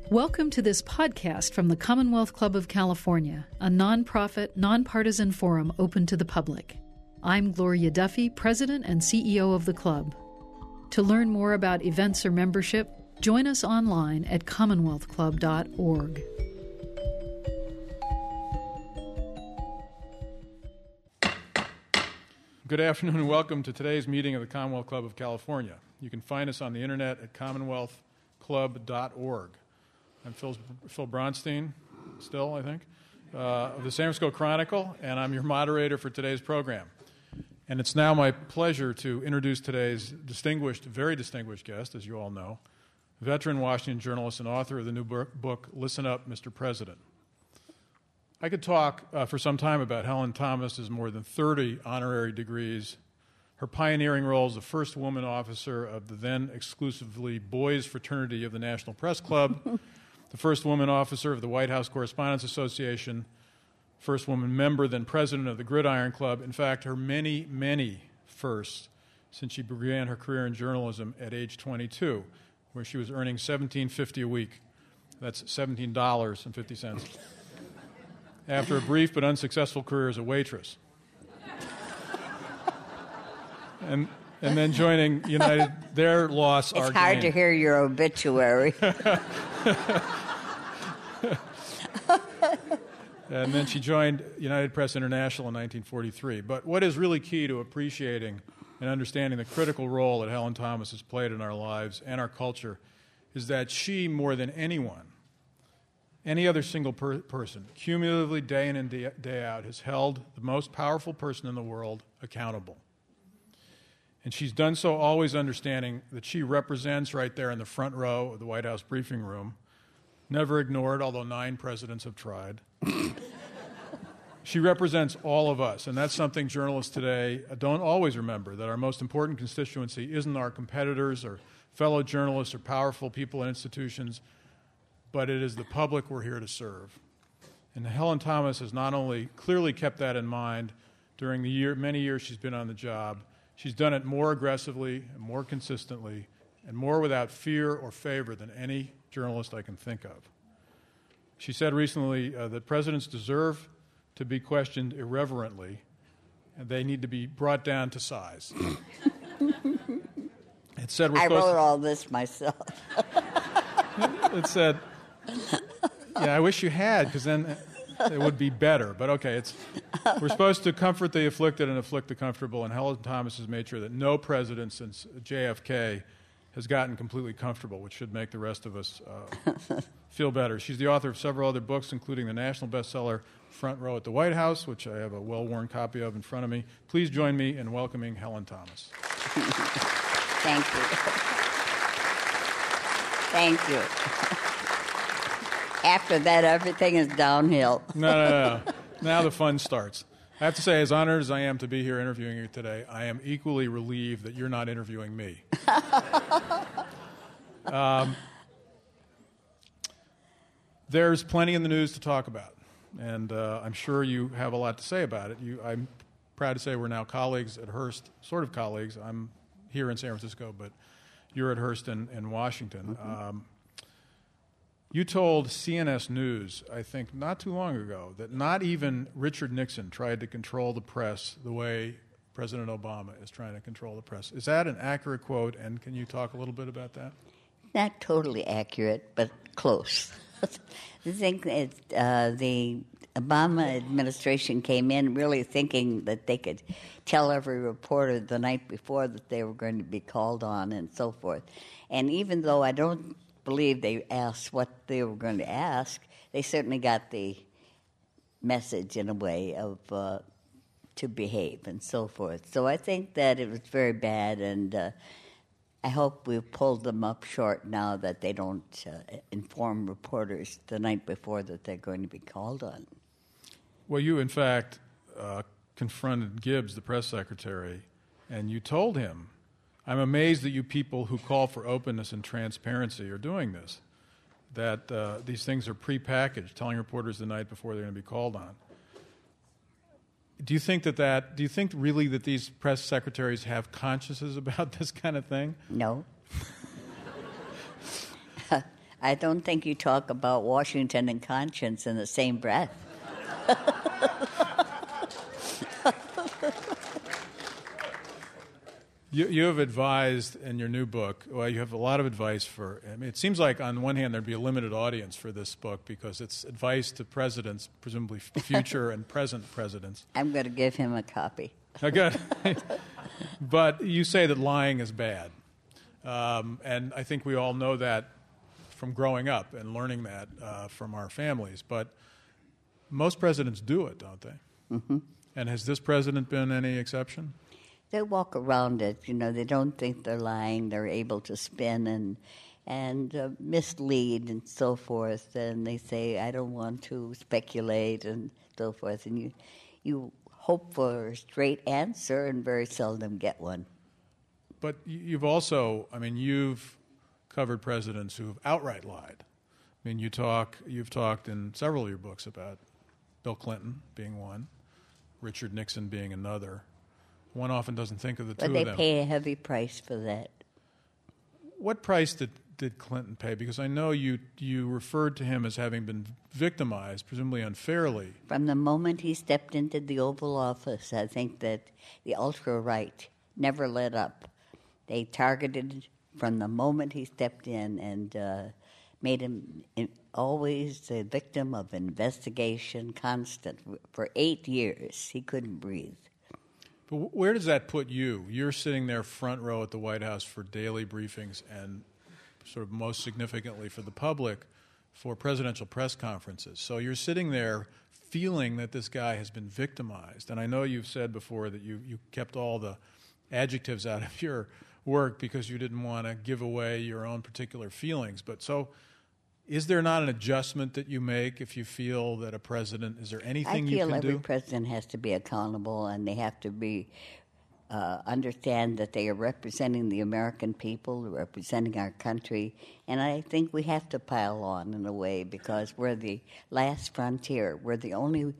Welcome to this podcast from the Commonwealth Club of California, a nonprofit, nonpartisan forum open to the public. I'm Gloria Duffy, President and CEO of the club. To learn more about events or membership, join us online at commonwealthclub.org. Good afternoon and welcome to today's meeting of the Commonwealth Club of California. You can find us on the internet at commonwealthclub.org. I'm Phil Bronstein, still, I think, of the San Francisco Chronicle, and I'm your moderator for today's program. And it's now my pleasure to introduce today's very distinguished guest, as you all know, veteran Washington journalist and author of the new book, Listen Up, Mr. President. I could talk for some time about Helen Thomas's more than 30 honorary degrees, her pioneering role as the first woman officer of the then exclusively boys' fraternity of the National Press Club, the first woman officer of the White House Correspondents Association, first woman member, then president of the Gridiron Club. In fact, her many, many firsts since she began her career in journalism at age 22, where she was earning $17.50 a week. That's $17.50. After a brief but unsuccessful career as a waitress. And then joining United, their loss, our gain. It's hard to hear your obituary. And then she joined United Press International in 1943. But what is really key to appreciating and understanding the critical role that Helen Thomas has played in our lives and our culture is that she, more than anyone, any other single person, cumulatively day in and day out, has held the most powerful person in the world accountable. And she's done so always understanding that she represents right there in the front row of the White House briefing room, never ignored, although 9 presidents have tried. She represents all of us, and that's something journalists today don't always remember, that our most important constituency isn't our competitors or fellow journalists or powerful people and institutions, but it is the public we're here to serve. And Helen Thomas has not only clearly kept that in mind during the many years she's been on the job, she's done it more aggressively and more consistently and more without fear or favor than any journalist I can think of. She said recently that presidents deserve to be questioned irreverently, and they need to be brought down to size. It said I wrote all this myself. It said, yeah, I wish you had, because then it would be better. But okay, we're supposed to comfort the afflicted and afflict the comfortable, and Helen Thomas has made sure that no president since JFK has gotten completely comfortable, which should make the rest of us feel better. She's the author of several other books, including the national bestseller Front Row at the White House, which I have a well-worn copy of in front of me. Please join me in welcoming Helen Thomas. Thank you. Thank you. After that, everything is downhill. No. Now the fun starts. I have to say, as honored as I am to be here interviewing you today, I am equally relieved that you're not interviewing me. There's plenty in the news to talk about, and I'm sure you have a lot to say about it. I'm proud to say we're now colleagues at Hearst, sort of colleagues. I'm here in San Francisco, but you're at Hearst in Washington. Mm-hmm. You told CNS News, I think not too long ago, that not even Richard Nixon tried to control the press the way President Obama is trying to control the press. Is that an accurate quote, and can you talk a little bit about that? Not totally accurate, but close. I think the Obama administration came in really thinking that they could tell every reporter the night before that they were going to be called on and so forth. And even though I don't believe they asked what they were going to ask, they certainly got the message in a way of to behave and so forth. So I think that it was very bad, and I hope we've pulled them up short now that they don't inform reporters the night before that they're going to be called on. Well, you, in fact, confronted Gibbs, the press secretary, and you told him, I'm amazed that you people who call for openness and transparency are doing this, that these things are prepackaged, telling reporters the night before they're going to be called on. Do you think do you think really that these press secretaries have consciences about this kind of thing? No. I don't think you talk about Washington and conscience in the same breath. You have advised in your new book, well, you have a lot of advice for, I mean, it seems like on one hand there'd be a limited audience for this book because it's advice to presidents, presumably future and present presidents. I'm going to give him a copy. Oh, good. But you say that lying is bad. And I think we all know that from growing up and learning that from our families. But most presidents do it, don't they? Mm-hmm. And has this president been any exception? They walk around it. You know, they don't think they're lying. They're able to spin and mislead and so forth. And they say, I don't want to speculate and so forth. And you hope for a straight answer and very seldom get one. But you've also, I mean, you've covered presidents who've outright lied. I mean, you've talked in several of your books about Bill Clinton being one, Richard Nixon being another. One often doesn't think of the two of them. But they pay a heavy price for that. What price did Clinton pay? Because I know you referred to him as having been victimized, presumably unfairly. From the moment he stepped into the Oval Office, I think that the ultra-right never let up. They targeted from the moment he stepped in and made him always the victim of investigation, constant. For 8 years, he couldn't breathe. But where does that put you? You're sitting there front row at the White House for daily briefings and sort of most significantly for the public for presidential press conferences. So you're sitting there feeling that this guy has been victimized. And I know you've said before that you kept all the adjectives out of your work because you didn't want to give away your own particular feelings. But so is there not an adjustment that you make if you feel that a president, is there anything you can do? I feel every president has to be accountable and they have to be understand that they are representing the American people, representing our country. And I think we have to pile on in a way because we're the last frontier. We're the only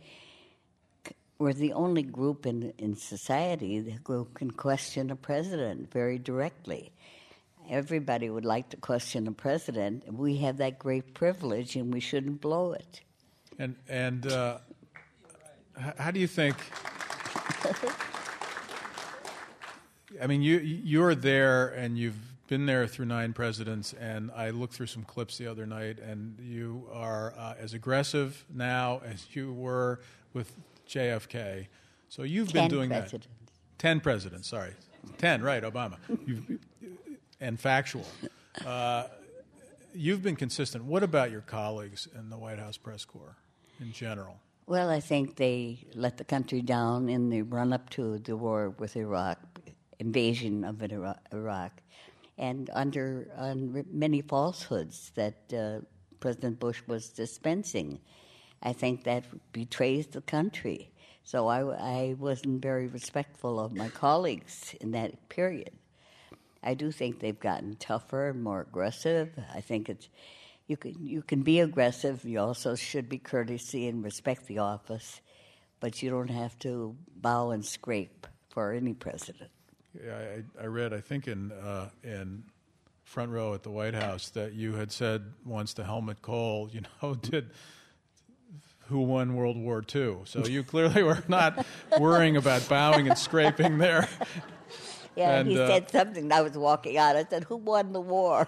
group in society who can question a president very directly. Everybody would like to question a president. We have that great privilege, and we shouldn't blow it. And how do you think? I mean, you're there, and you've been there through 9 presidents. And I looked through some clips the other night, and you are as aggressive now as you were with JFK. So you've been doing presidents. that. 10 presidents. Sorry, 10. Right, Obama. And factual. You've been consistent. What about your colleagues in the White House press corps in general? Well, I think they let the country down in the run-up to the war with Iraq, invasion of Iraq, and on many falsehoods that President Bush was dispensing. I think that betrays the country. So I wasn't very respectful of my colleagues in that period. I do think they've gotten tougher and more aggressive. I think you can be aggressive. You also should be courtesy and respect the office, but you don't have to bow and scrape for any president. Yeah, I read, I think in front row at the White House, that you had said once to Helmut Kohl, who won World War II. So you clearly were not worrying about bowing and scraping there. Yeah, and he said something. I was walking out. I said, "Who won the war?"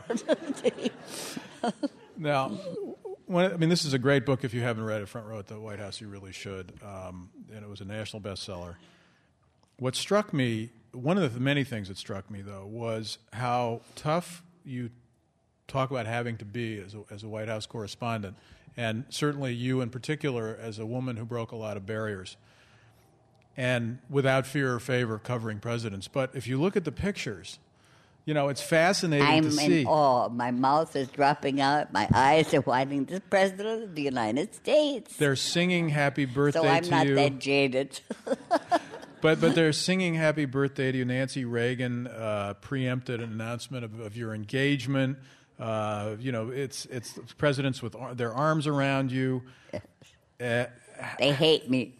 Now, this is a great book. If you haven't read it, Front Row at the White House, you really should. And it was a national bestseller. What struck me, one of the many things that struck me, though, was how tough you talk about having to be as a White House correspondent, and certainly you in particular as a woman who broke a lot of barriers. And without fear or favor covering presidents. But if you look at the pictures, it's fascinating to see. I'm in awe. My mouth is dropping out. My eyes are widening. The President of the United States. They're singing happy birthday to you. So I'm not that jaded. But they're singing happy birthday to you. Nancy Reagan preempted an announcement of your engagement. It's presidents with their arms around you. They hate me.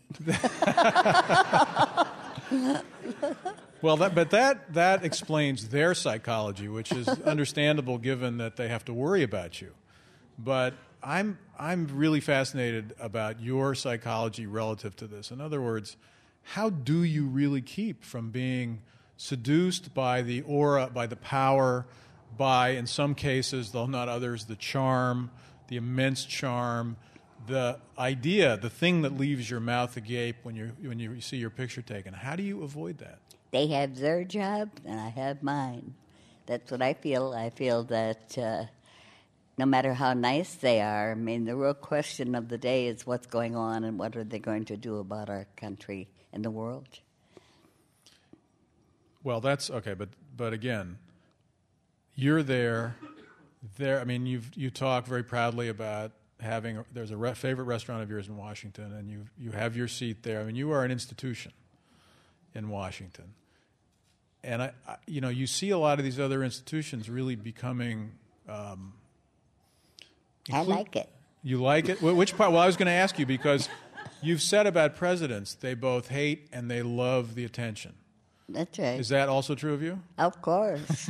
Well, that explains their psychology, which is understandable given that they have to worry about you. But I'm really fascinated about your psychology relative to this. In other words, how do you really keep from being seduced by the aura, by the power, by, in some cases, though not others, the charm, the immense charm, the idea, the thing that leaves your mouth agape when you see your picture taken? How do you avoid that? They have their job, and I have mine. That's what I feel. I feel that no matter how nice they are, I mean, the real question of the day is what's going on and what are they going to do about our country and the world. Well, that's okay, but again, you're there. I mean, you talk very proudly about having. There's a favorite restaurant of yours in Washington, and you have your seat there. I mean, you are an institution in Washington, and you see a lot of these other institutions really becoming. I like it. You like it? Which part? Well, I was going to ask you because you've said about presidents they both hate and they love the attention. That's right. Is that also true of you? Of course.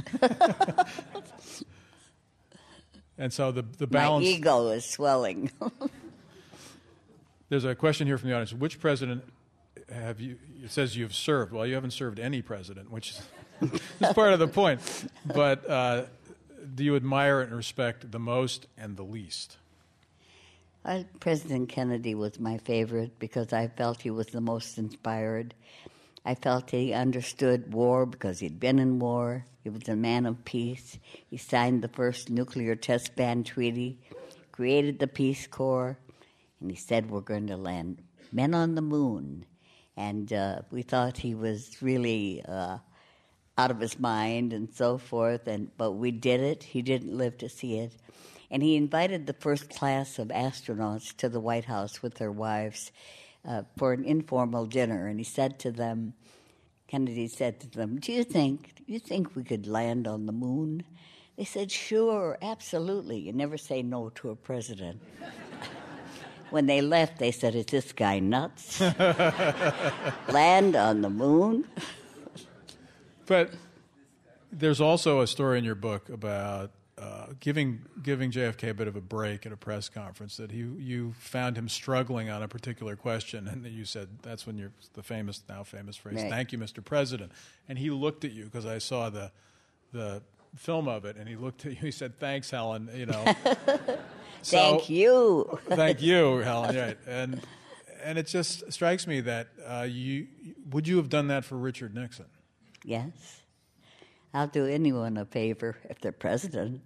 And so the balance... My ego is swelling. There's a question here from the audience. Which president have you... It says you've served. Well, you haven't served any president, which is part of the point. But do you admire and respect the most and the least? President Kennedy was my favorite because I felt he was the most inspired. I felt he understood war because he'd been in war. He was a man of peace. He signed the first nuclear test ban treaty, created the Peace Corps, and he said we're going to land men on the moon. And we thought he was really out of his mind and so forth, but we did it. He didn't live to see it. And he invited the first class of astronauts to the White House with their wives for an informal dinner, and he said to them, Kennedy said to them, do you think we could land on the moon? They said, sure, absolutely. You never say no to a president. When they left, they said, is this guy nuts? Land on the moon? But there's also a story in your book about giving JFK a bit of a break at a press conference, that you found him struggling on a particular question, and you said, that's when you're the now famous phrase, right. Thank you, Mr. President. And he looked at you, because I saw the film of it, and he looked at you, he said, thanks, Helen, Thank you. Thank you, Helen, right. And it just strikes me that would you have done that for Richard Nixon? Yes. I'll do anyone a favor if they're president.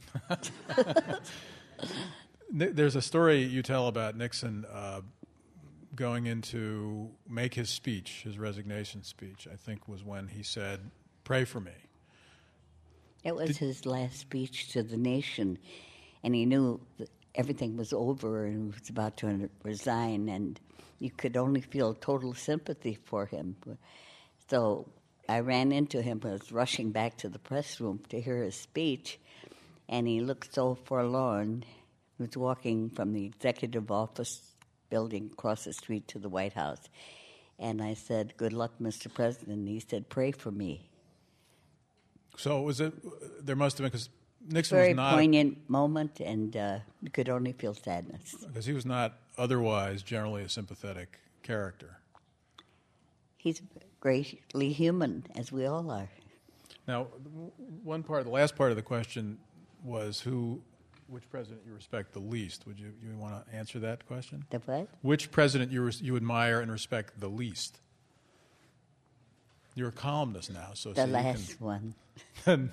There's a story you tell about Nixon going in to make his speech, his resignation speech, I think was when he said, pray for me. It was his last speech to the nation, and he knew that everything was over and he was about to resign, and you could only feel total sympathy for him. So I ran into him. I was rushing back to the press room to hear his speech, and he looked so forlorn. He was walking from the executive office building across the street to the White House. And I said, good luck, Mr. President. And he said, pray for me. So there must have been, because Nixon was not... Very poignant moment, and you could only feel sadness. Because he was not otherwise generally a sympathetic character. He's greatly human, as we all are. Now, the last part of the question was which president you respect the least. Would you want to answer that question? The what? Which president you admire and respect the least? You're a columnist now, so the last one. I'm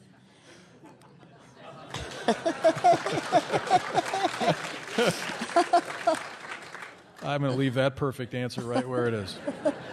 going to leave that perfect answer right where it is.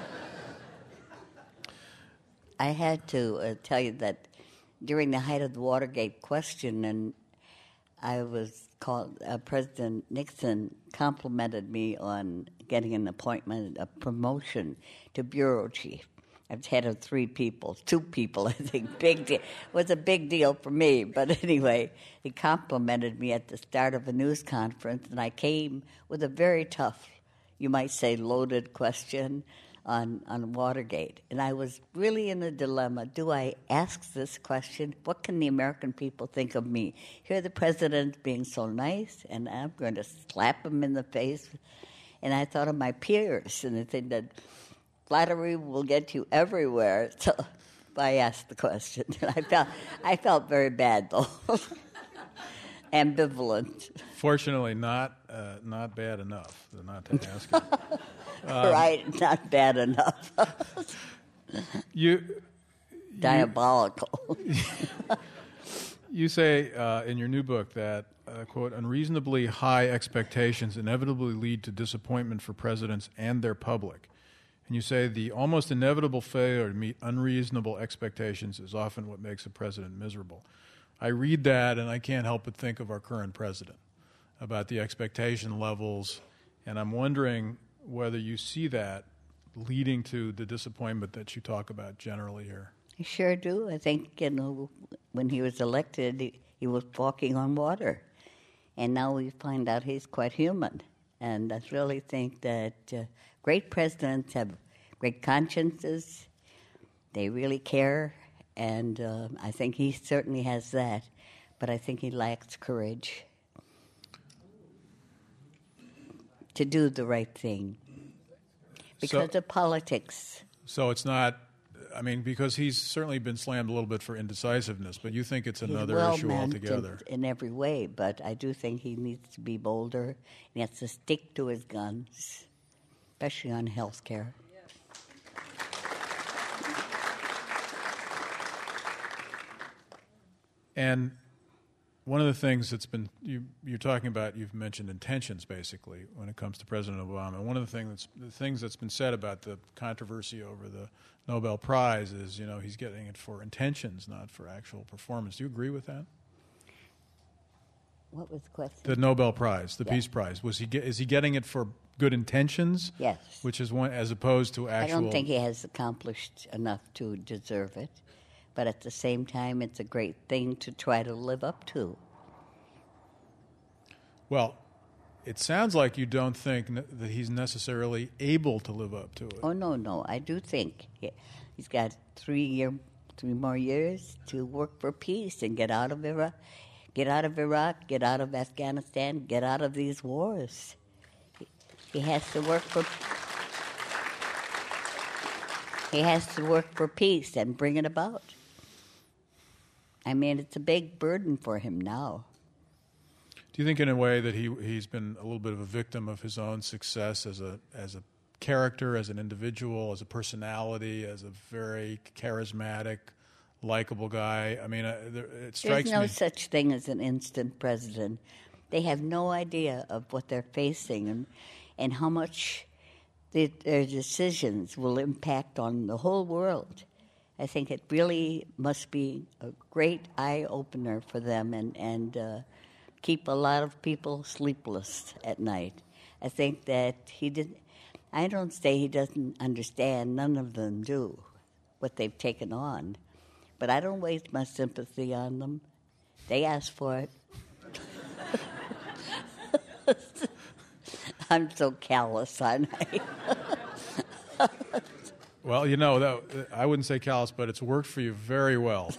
I had to tell you that during the height of the Watergate question, and I was called, President Nixon complimented me on getting an appointment, a promotion to bureau chief. I've head of 2 people, I think. Big deal. It was a big deal for me. But anyway, he complimented me at the start of a news conference, and I came with a very tough, you might say loaded question on Watergate. And I was really in a dilemma. Do I ask this question? What can the American people think of me? Here the president being so nice, and I'm going to slap him in the face. And I thought of my peers, and I think that flattery will get you everywhere. So I asked the question. I felt very bad, though. Ambivalent. Fortunately, not bad enough not to ask it. Right, not bad enough. Diabolical. You say in your new book that, quote, unreasonably high expectations inevitably lead to disappointment for presidents and their public. And you say the almost inevitable failure to meet unreasonable expectations is often what makes a president miserable. I read that and I can't help but think of our current president, about the expectation levels, and I'm wondering whether you see that leading to the disappointment that you talk about generally here. I sure do. I think, when he was elected, he was walking on water. And now we find out he's quite human. And I really think that great presidents have great consciences. They really care. And I think he certainly has that. But I think he lacks courage to do the right thing because of politics. So it's not, because he's certainly been slammed a little bit for indecisiveness, but you think it's another issue altogether. In every way, but I do think he needs to be bolder. He has to stick to his guns, especially on health care. And one of the things that's been, you're talking about, you've mentioned intentions, basically, when it comes to President Obama. One of the things that's been said about the controversy over the Nobel Prize is, he's getting it for intentions, not for actual performance. Do you agree with that? What was the question? The Nobel Prize, the Peace Prize. Is he getting it for good intentions? Yes. Which is one, as opposed to actual... I don't think he has accomplished enough to deserve it. But at the same time, it's a great thing to try to live up to. Well, it sounds like you don't think that he's necessarily able to live up to it. Oh, no. I do think he's got 3 more years to work for peace and get out of Iraq, get out of Afghanistan, get out of these wars. He has to work for peace and bring it about. It's a big burden for him now. Do you think, in a way, that he's been a little bit of a victim of his own success as a character, as an individual, as a personality, as a very charismatic, likable guy? It strikes me. There's no such thing as an instant president. They have no idea of what they're facing and how much their decisions will impact on the whole world. I think it really must be a great eye-opener for them and keep a lot of people sleepless at night. I think that I don't say he doesn't understand, none of them do, what they've taken on. But I don't waste my sympathy on them. They asked for it. I'm so callous, aren't I? Well, I wouldn't say callous, but it's worked for you very well.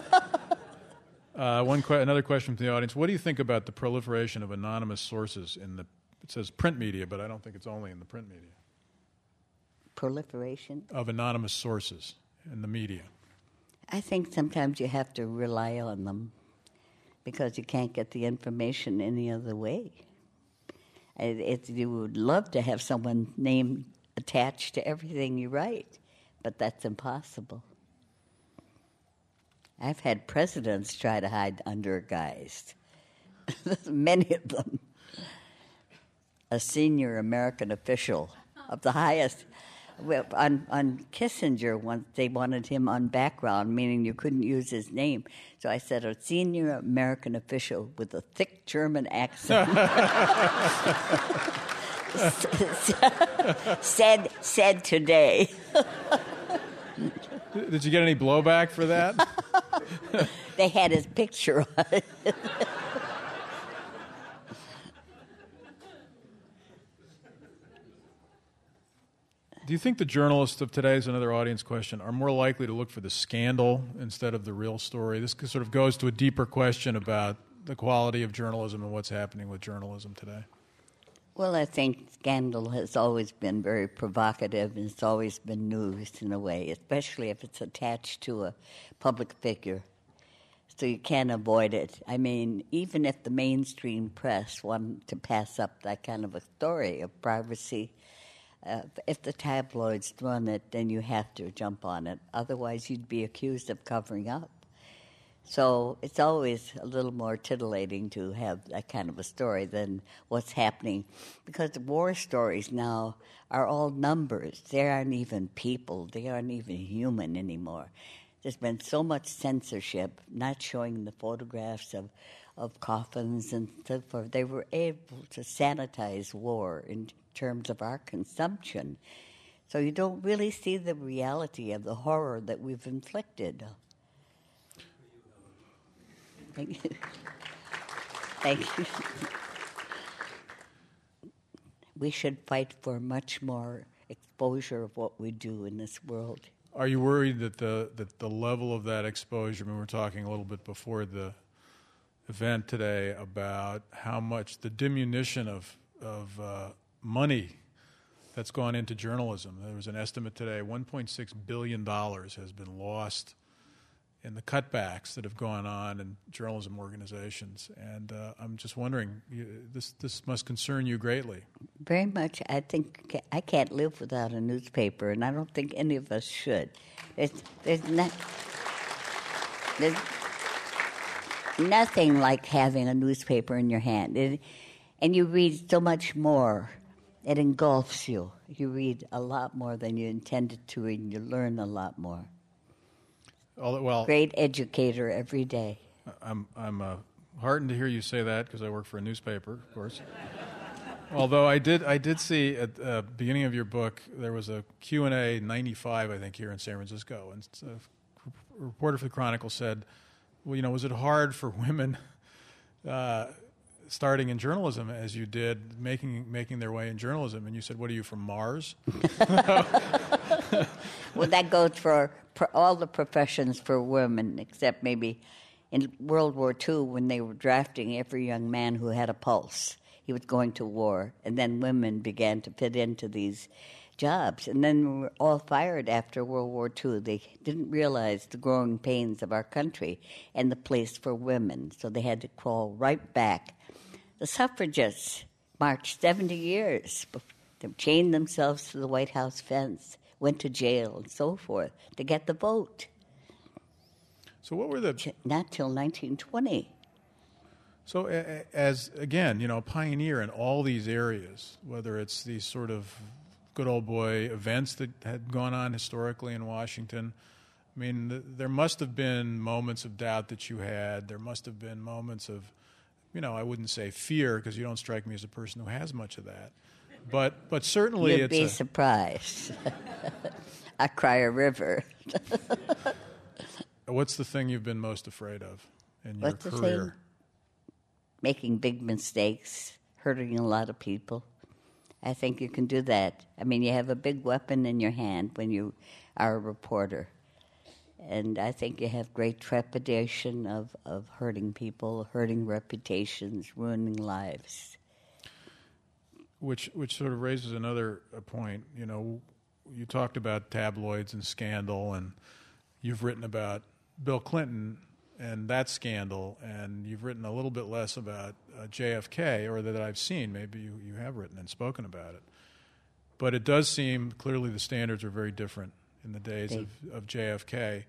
Another question from the audience. What do you think about the proliferation of anonymous sources it says print media, but I don't think it's only in the print media. Proliferation? Of anonymous sources in the media. I think sometimes you have to rely on them because you can't get the information any other way. You would love to have someone's name attached to everything you write, but that's impossible. I've had presidents try to hide under a guise. Many of them. A senior American official of the highest. On Kissinger, once they wanted him on background, meaning you couldn't use his name. So I said, a senior American official with a thick German accent. said today. Did you get any blowback for that? They had his picture on it. Do you think the journalists of today, is another audience question, are more likely to look for the scandal instead of the real story? This sort of goes to a deeper question about the quality of journalism and what's happening with journalism today. Well, I think scandal has always been very provocative, and it's always been news in a way, especially if it's attached to a public figure. So you can't avoid it. I mean, even if the mainstream press wanted to pass up that kind of a story of privacy, if the tabloids run it, then you have to jump on it. Otherwise, you'd be accused of covering up. So it's always a little more titillating to have that kind of a story than what's happening. Because the war stories now are all numbers. They aren't even people. They aren't even human anymore. There's been so much censorship, not showing the photographs of coffins and so forth. They were able to sanitize war in terms of our consumption. So you don't really see the reality of the horror that we've inflicted. Thank you. Thank you. We should fight for much more exposure of what we do in this world. Are you worried that the level of that exposure, I mean, we were talking a little bit before the event today about how much the diminution of money that's gone into journalism. There was an estimate today, $1.6 billion has been lost in the cutbacks that have gone on in journalism organizations. And I'm just wondering, this must concern you greatly. Very much. I think I can't live without a newspaper, and I don't think any of us should. There's nothing like having a newspaper in your hand. And you read so much more. It engulfs you. You read a lot more than you intended to read, and you learn a lot more. Well, great educator every day. I'm heartened to hear you say that because I work for a newspaper, of course. Although I did see at the beginning of your book there was a Q&A 95, I think, here in San Francisco, and a reporter for the Chronicle said, "Well, was it hard for women starting in journalism as you did, making their way in journalism?" And you said, "What are you, from Mars?" Well, that goes for all the professions for women, except maybe in World War II when they were drafting every young man who had a pulse. He was going to war, and then women began to fit into these jobs. And then we were all fired after World War II. They didn't realize the growing pains of our country and the place for women, so they had to crawl right back. The suffragists marched 70 years. They chained themselves to the White House fence, went to jail, and so forth, to get the vote. So what were the... Not till 1920. So as, again, a pioneer in all these areas, whether it's these sort of good old boy events that had gone on historically in Washington, I mean, there must have been moments of doubt that you had. There must have been moments of, I wouldn't say fear, because you don't strike me as a person who has much of that. But certainly You'd be surprised. I cry a river. What's the thing you've been most afraid of in your career? Thing? Making big mistakes, hurting a lot of people. I think you can do that. I mean, you have a big weapon in your hand when you are a reporter. And I think you have great trepidation of hurting people, hurting reputations, ruining lives. Which sort of raises another point. You talked about tabloids and scandal, and you've written about Bill Clinton and that scandal, and you've written a little bit less about JFK, or that I've seen. Maybe you have written and spoken about it. But it does seem clearly the standards are very different in the days of JFK.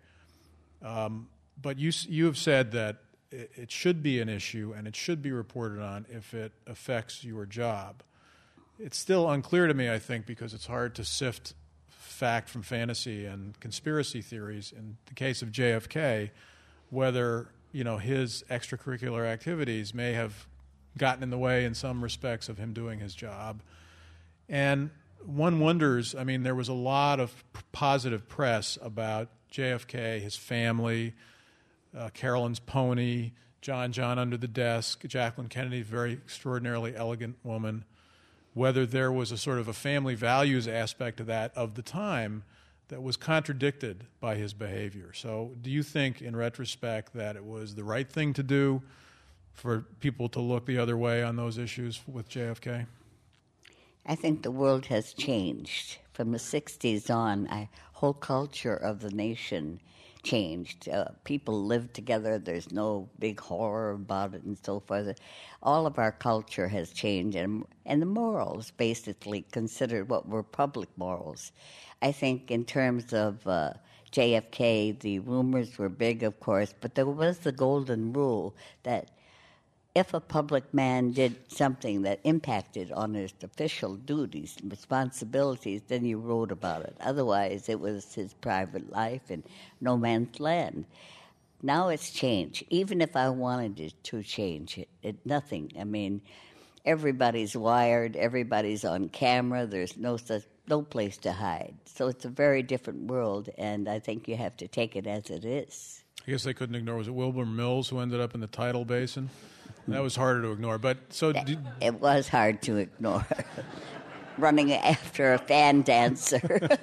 But you have said that it should be an issue and it should be reported on if it affects your job. It's still unclear to me, I think, because it's hard to sift fact from fantasy and conspiracy theories. In the case of JFK, whether his extracurricular activities may have gotten in the way in some respects of him doing his job. And one wonders, I mean, there was a lot of positive press about JFK, his family, Carolyn's pony, John under the desk, Jacqueline Kennedy, very extraordinarily elegant woman, whether there was a sort of a family values aspect to that of the time that was contradicted by his behavior. So do you think, in retrospect, that it was the right thing to do for people to look the other way on those issues with JFK? I think the world has changed. From the 60s on, the whole culture of the nation changed. People live together. There's no big horror about it and so forth. All of our culture has changed, and the morals basically considered what were public morals. I think in terms of JFK, the rumors were big, of course, but there was the golden rule that if a public man did something that impacted on his official duties and responsibilities, then you wrote about it. Otherwise, it was his private life and no man's land. Now it's changed. Even if I wanted it to change nothing. I mean, everybody's wired, everybody's on camera, there's no place to hide. So it's a very different world, and I think you have to take it as it is. I guess they couldn't ignore, was it Wilbur Mills who ended up in the tidal basin? That was harder to ignore. But so it was hard to ignore. Running after a fan dancer.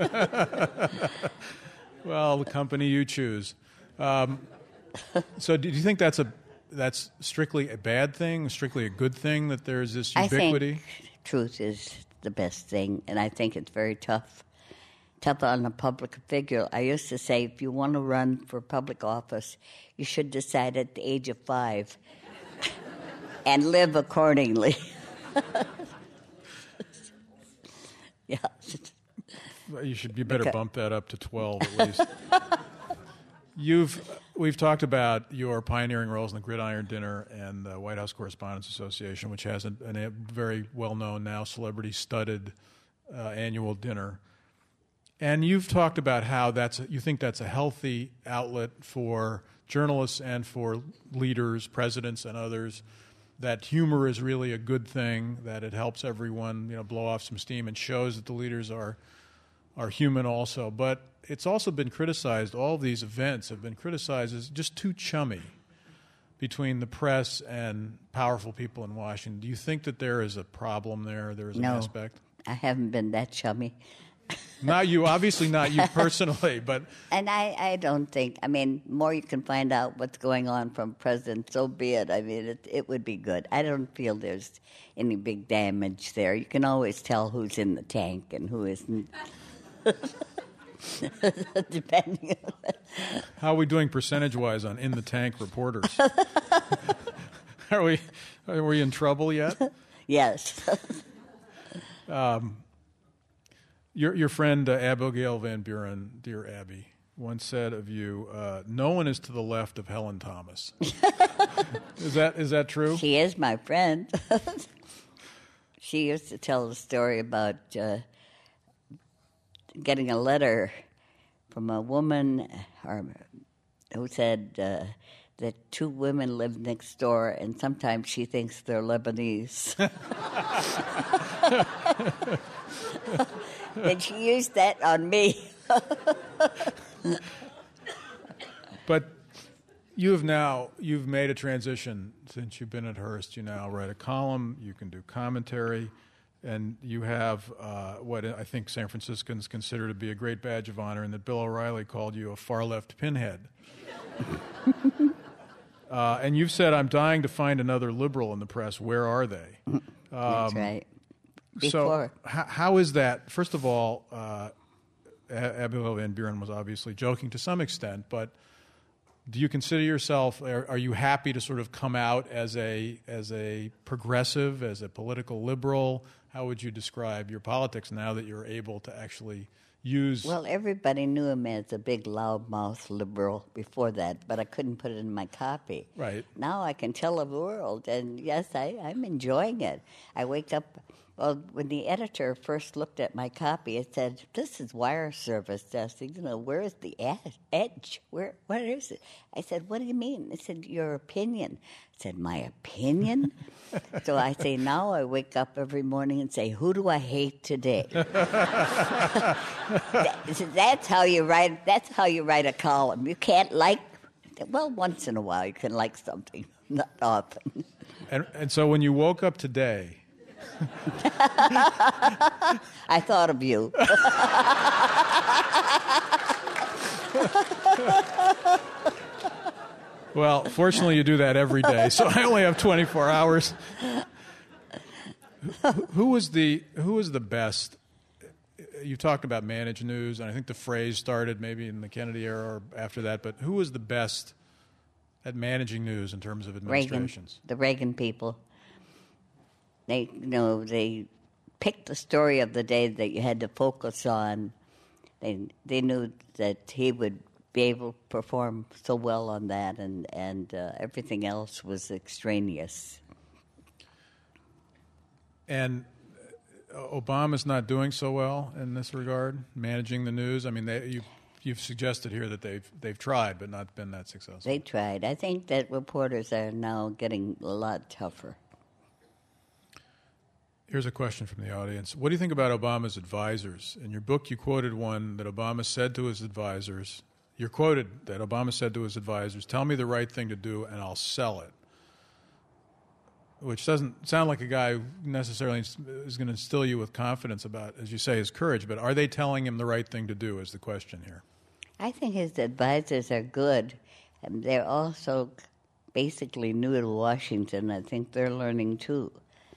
Well, the company you choose. So do you think that's strictly a bad thing, strictly a good thing, that there's this ubiquity? I think truth is the best thing, and I think it's very tough on a public figure. I used to say, if you want to run for public office, you should decide at the age of 5 and live accordingly. Yeah. You better bump that up to 12 at least. We've talked about your pioneering roles in the Gridiron Dinner and the White House Correspondents Association, which has a very well-known now celebrity-studded annual dinner. And you've talked about how you think that's a healthy outlet for journalists and for leaders, presidents, and others. That humor is really a good thing. That it helps everyone, blow off some steam, and shows that the leaders are human also. But it's also been criticized. All of these events have been criticized as just too chummy between the press and powerful people in Washington. Do you think that there is a problem there? There is an aspect. I haven't been that chummy. Not you, obviously not you personally, but... And I don't think, more you can find out what's going on from President, so be it. It would be good. I don't feel there's any big damage there. You can always tell who's in the tank and who isn't. Depending on... How are we doing percentage-wise on in-the-tank reporters? Are we in trouble yet? Yes. Your friend Abigail Van Buren, dear Abby, once said of you, "No one is to the left of Helen Thomas." Is that true? She is my friend. She used to tell the story about getting a letter from a woman who said that 2 women live next door, and sometimes she thinks they're Lebanese. And she used that on me. But you've made a transition since you've been at Hearst. You now write a column, you can do commentary, and you have what I think San Franciscans consider to be a great badge of honor, and that Bill O'Reilly called you a far-left pinhead. And you've said, "I'm dying to find another liberal in the press. Where are they?" That's right. So how is that? First of all, Abigail Van Buren was obviously joking to some extent, but do you consider yourself, are you happy to sort of come out as a progressive, as a political liberal? How would you describe your politics now that you're able to actually use... Well, everybody knew him as a big loudmouth liberal before that, but I couldn't put it in my copy. Right. Now I can tell the world, and yes, I'm enjoying it. I wake up... Well, when the editor first looked at my copy, it said, "This is wire service." I said, "Where is the edge? What is it?" I said, "What do you mean?" They said, "Your opinion." I said, "My opinion?" So I say, now I wake up every morning and say, "Who do I hate today?" That's how you write. That's how you write a column. You can't once in a while you can like something, not often. And so when you woke up today, I thought of you. Well, fortunately, you do that every day, so I only have 24 hours. Who was the best? You talked about managed news, and I think the phrase started maybe in the Kennedy era or after that. But who was the best at managing news in terms of administrations? The Reagan people. They picked the story of the day that you had to focus on. They knew that he would be able to perform so well on that, and everything else was extraneous. And Obama's not doing so well in this regard, managing the news. I mean, you've suggested here that they've tried, but not been that successful. They tried. I think that reporters are now getting a lot tougher. Here's a question from the audience. What do you think about Obama's advisors? In your book, you quoted one that Obama said to his advisors. You're quoted that Obama said to his advisors, "Tell me the right thing to do, and I'll sell it." Which doesn't sound like a guy who necessarily is going to instill you with confidence about, as you say, his courage. But are they telling him the right thing to do is the question here. I think his advisors are good. And they're also basically new to Washington. I think they're learning too.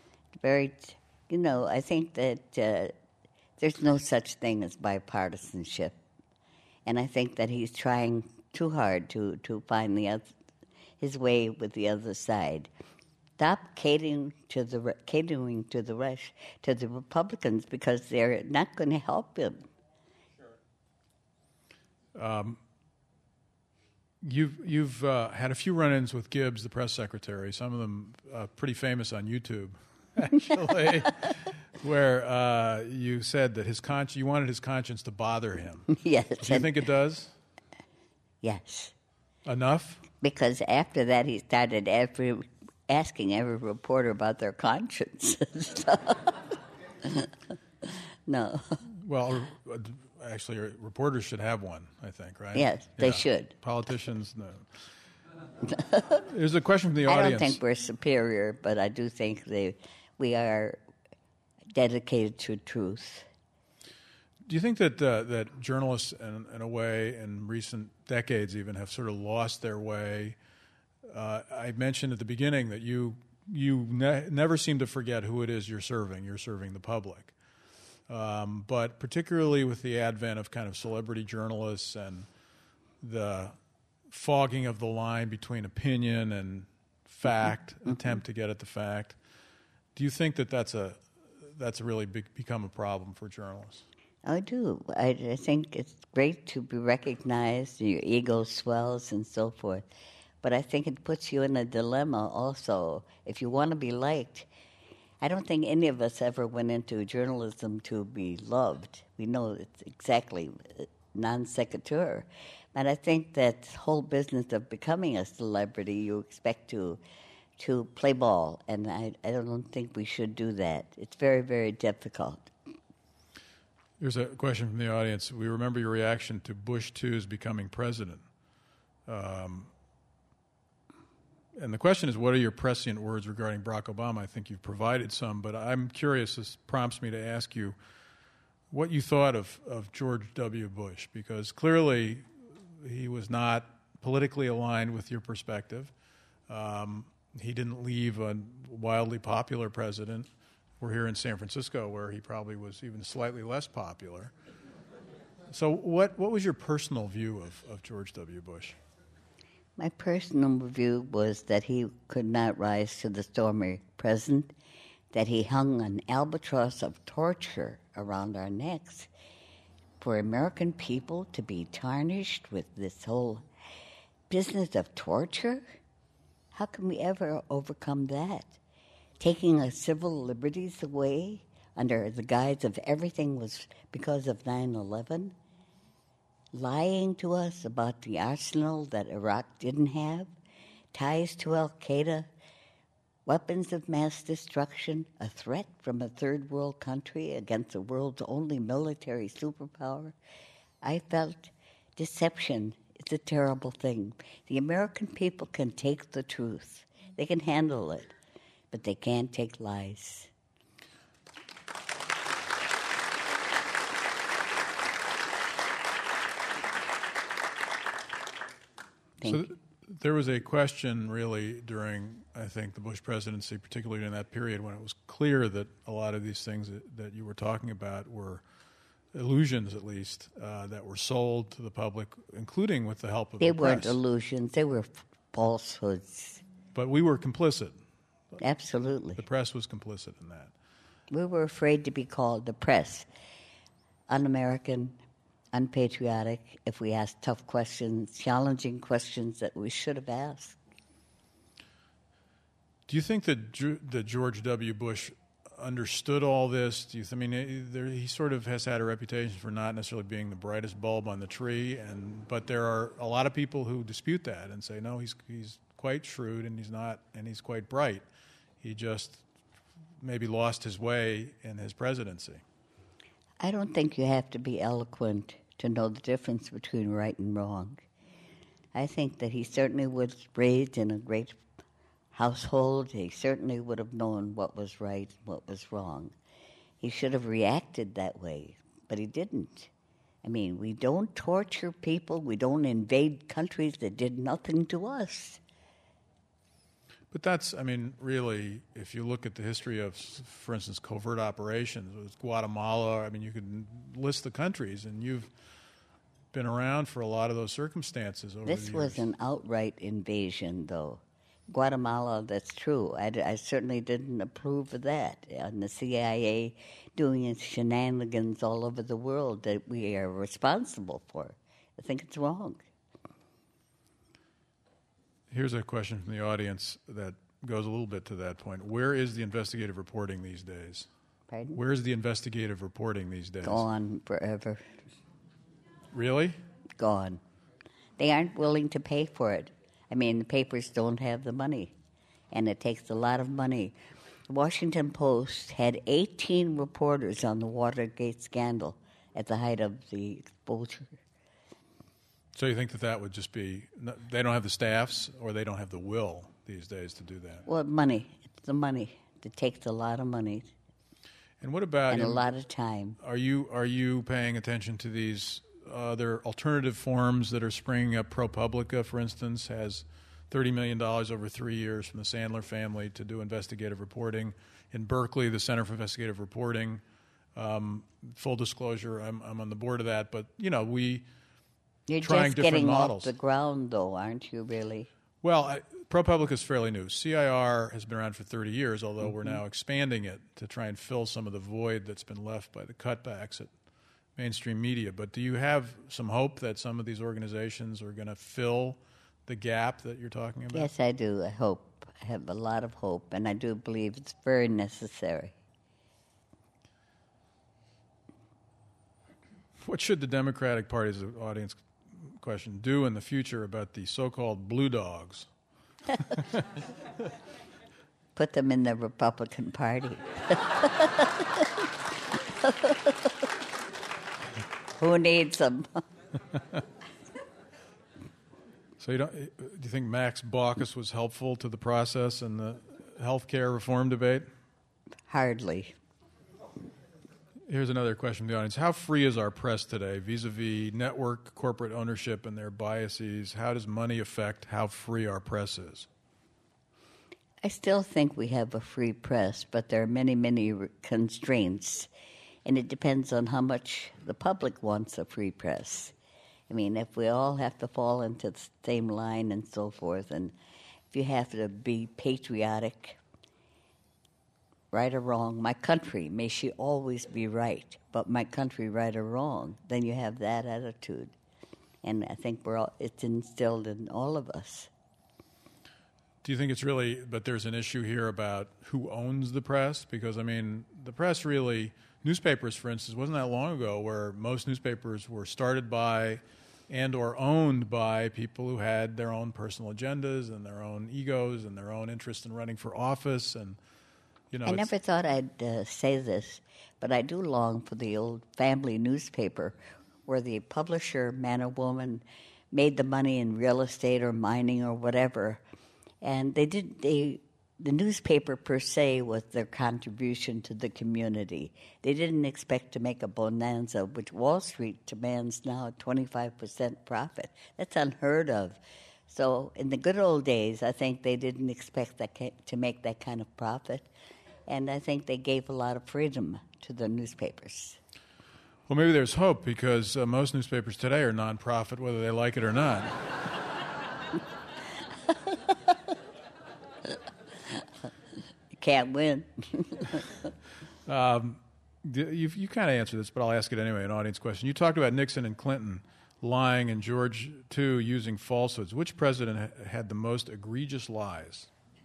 I think that there's no such thing as bipartisanship. And I think that he's trying too hard to find his way with the other side. Stop catering to the Republicans, because they're not going to help him. Sure. You've had a few run-ins with Gibbs, the press secretary. Some of them pretty famous on YouTube, actually, where you said that you wanted his conscience to bother him. Yes. Do you think it does? Yes. Enough? Because after that, he started asking every reporter about their conscience. No. Well, actually, reporters should have one, I think, right? Yes, they should. Politicians, no. There's a question from the audience. I don't think we're superior, but I do think we are dedicated to truth. Do you think that journalists, in a way, in recent decades even, have sort of lost their way? I mentioned at the beginning that you never seem to forget who it is you're serving. You're serving the public. But particularly with the advent of kind of celebrity journalists and the fogging of the line between opinion and fact, attempt to get at the fact, do you think that that's really become a problem for journalists? I do. I think it's great to be recognized, your ego swells and so forth. But I think it puts you in a dilemma also. If you want to be liked, I don't think any of us ever went into journalism to be loved. We know it's exactly non sequitur. But I think that whole business of becoming a celebrity, you expect to play ball. And I don't think we should do that. It's very, very difficult. Here's a question from the audience. We remember your reaction to Bush II's becoming president. And the question is, what are your prescient words regarding Barack Obama? I think you've provided some, but I'm curious, this prompts me to ask you what you thought of George W. Bush, because clearly he was not politically aligned with your perspective. He didn't leave a wildly popular president. We're here in San Francisco, where he probably was even slightly less popular. So what was your personal view of George W. Bush? My personal view was that he could not rise to the stormy present, that he hung an albatross of torture around our necks. For American people to be tarnished with this whole business of torture, how can we ever overcome that? Taking our civil liberties away under the guise of everything was because of 9/11? Lying to us about the arsenal that Iraq didn't have, ties to al-Qaeda, weapons of mass destruction, a threat from a third world country against the world's only military superpower. I felt deception is a terrible thing. The American people can take the truth. They can handle it, but they can't take lies. Thank you. There was a question really during, I think, the Bush presidency, particularly in that period when it was clear that a lot of these things that you were talking about were illusions, at least, that were sold to the public, including with the help of They the press. weren't illusions. They were falsehoods. But we were complicit. Absolutely. The press was complicit in that. We were afraid to be called the press un-American, unpatriotic, if we asked tough questions, challenging questions that we should have asked. Do you think that George W. Bush understood all this? He sort of has had a reputation for not necessarily being the brightest bulb on the tree, but there are a lot of people who dispute that and say, no, he's quite shrewd and he's quite bright. He just maybe lost his way in his presidency. I don't think you have to be eloquent to know the difference between right and wrong. I think that he certainly was raised in a great household. He certainly would have known what was right and what was wrong. He should have reacted that way, but he didn't. I mean, we don't torture people. We don't invade countries that did nothing to us. But that's, really, if you look at the history of, for instance, covert operations, with Guatemala, you could list the countries, and you've been around for a lot of those circumstances over the years. This was an outright invasion, though. Guatemala, that's true. I certainly didn't approve of that. And the CIA doing its shenanigans all over the world that we are responsible for. I think it's wrong. Here's a question from the audience that goes a little bit to that point. Where is the investigative reporting these days? Pardon? Where is the investigative reporting these days? Gone forever. Really? Gone. They aren't willing to pay for it. The papers don't have the money, and it takes a lot of money. The Washington Post had 18 reporters on the Watergate scandal at the height of the exposure. So you think that would just be, they don't have the staffs or they don't have the will these days to do that? Well, money. It's the money. It takes a lot of money. And what about... And a lot of time. Are you paying attention to these other alternative forms that are springing up? ProPublica, for instance, has $30 million over 3 years from the Sandler family to do investigative reporting. In Berkeley, the Center for Investigative Reporting, full disclosure, I'm on the board of that, but, You're trying just different getting models. off the ground, though, aren't you, really? Well, ProPublica is fairly new. CIR has been around for 30 years, although we're now expanding it to try and fill some of the void that's been left by the cutbacks at mainstream media. But do you have some hope that some of these organizations are going to fill the gap that you're talking about? Yes, I do. I hope. I have a lot of hope, and I do believe it's very necessary. What should the Democratic Party's audience question do in the future about the so-called blue dogs? Put them in the Republican Party. Who needs them? So do you think Max Baucus was helpful to the process and the health care reform debate? Hardly. Here's another question from the audience. How free is our press today vis-a-vis network, corporate ownership, and their biases? How does money affect how free our press is? I still think we have a free press, but there are many, many constraints, and it depends on how much the public wants a free press. If we all have to fall into the same line and so forth, and if you have to be patriotic, right or wrong, my country, may she always be right, but my country, right or wrong, then you have that attitude. And I think it's instilled in all of us. Do you think it's really, but there's an issue here about who owns the press? Because, the press really, newspapers, for instance, wasn't that long ago where most newspapers were started by and or owned by people who had their own personal agendas and their own egos and their own interest in running for office. And I never thought I'd say this, but I do long for the old family newspaper where the publisher, man or woman, made the money in real estate or mining or whatever. And the newspaper per se was their contribution to the community. They didn't expect to make a bonanza, which Wall Street demands now a 25% profit. That's unheard of. So in the good old days, I think they didn't expect to make that kind of profit, and I think they gave a lot of freedom to the newspapers. Well, maybe there's hope because most newspapers today are nonprofit, whether they like it or not. Can't win. You kind of answered this, but I'll ask it anyway, an audience question. You talked about Nixon and Clinton lying and George, too, using falsehoods. Which president had the most egregious lies?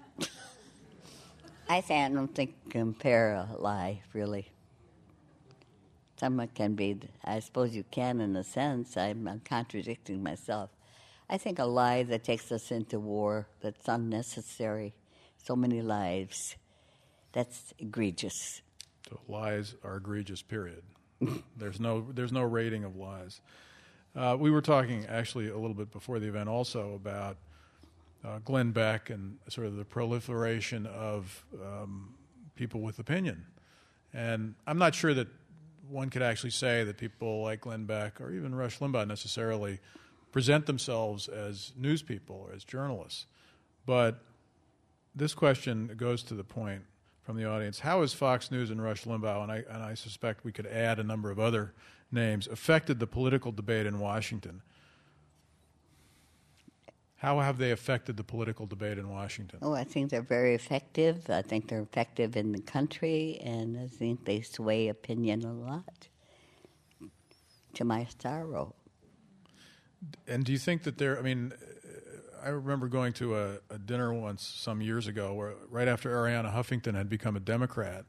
I don't think you can compare a lie, really. Someone can be, I suppose you can in a sense. I'm contradicting myself. I think a lie that takes us into war, that's unnecessary, so many lives, that's egregious. So lies are egregious, period. There's no rating of lies. We were talking actually a little bit before the event also about Glenn Beck and sort of the proliferation of people with opinion. And I'm not sure that one could actually say that people like Glenn Beck or even Rush Limbaugh necessarily present themselves as news people or as journalists. But this question goes to the point from the audience. How has Fox News and Rush Limbaugh, and I suspect we could add a number of other names, affected the political debate in Washington? How have they affected the political debate in Washington? Oh, I think they're very effective. I think they're effective in the country, and I think they sway opinion a lot, to my sorrow. And do you think that they're, I mean, I remember going to a dinner once some years ago where right after Arianna Huffington had become a Democrat.